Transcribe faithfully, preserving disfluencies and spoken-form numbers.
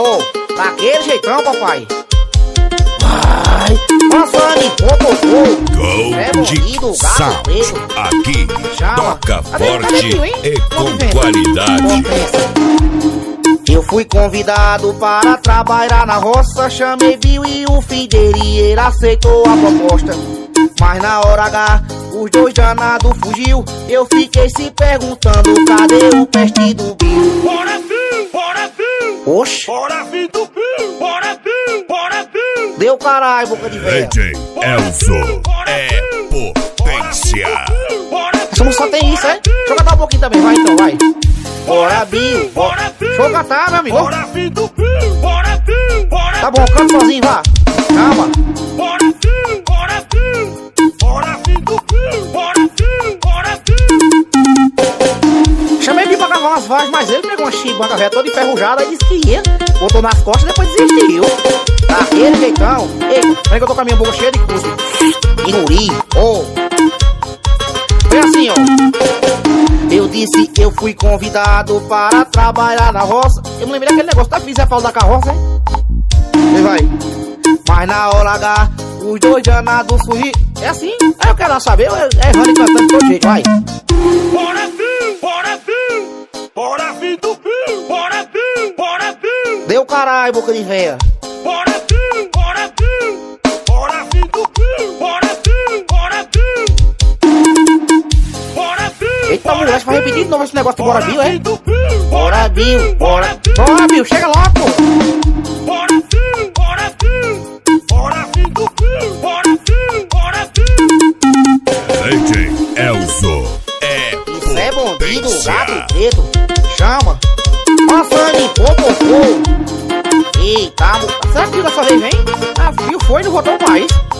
Ô, daquele jeitão, papai. Vai, passando em popopô. É bonito, gato preto. Aqui, Chama. toca Cadê? forte Cadê, tio, hein? e com Convivência. qualidade. Convivência. Eu fui convidado para trabalhar na roça. Chamei Bill e o filho dele e ele aceitou a proposta. Mas na hora H, os dois danados fugiu. Eu fiquei se perguntando, cadê o peste do Bill? Bora Bill, bora Bill, Oxe, bora filho do Bill, bora Bill, bora Bill. deu caralho, boca de velho. D J Elzo é potência. Essa música só tem isso, é? Deixa eu cantar um pouquinho também, vai então, vai. Bora Bill, bora. Deixa eu cantar, meu amigo. Bora filho do Bill, bora Bill, bora. Tá bom, canta sozinho, vá. Calma. Bora Bill, bora Bill, bora filho do Bill, bora Bill, bora Bill. Chamei Bill pra gravar umas vozes, mas ele pegou uma chibanca velha toda enferrujada e disse que ia. Botou nas costas e depois desistiu. Daquele jeitão. Ei, peraí que eu tô com a minha boca cheia de cuspe. Inuri, ô. Foi assim, ó. Eu disse que eu fui convidado para trabalhar na roça. Eu me lembrei daquele negócio da fiz a pau da carroça, hein? E vai. Mas na hora H, os dois danados fugiram. É assim? Aí eu quero saber, é errando e cantando de todo jeito, vai. Bora Bill, bora Bill, bora filho do Bill, bora Bill, bora Bill. Deu caralho, boca de véia. Bora Bill, bora Bill, bora filho do Bill, bora Bill, bora Bill. Bora Bill. Eita, moleque, vai repetir de novo esse negócio do Bora Bill, é? do Bill, Bora Bill, bora. Bora Bill, chega lá, pô. Bora Bill, bora Bill, bora filho do Bill, bora Bill, bora Bill. D J Elzo é Isso é bandido, potência. gato preto. Chama. Passando em popopô. Eita, mo- será que dessa vez vem? Ah, viu, foi e não voltou mais.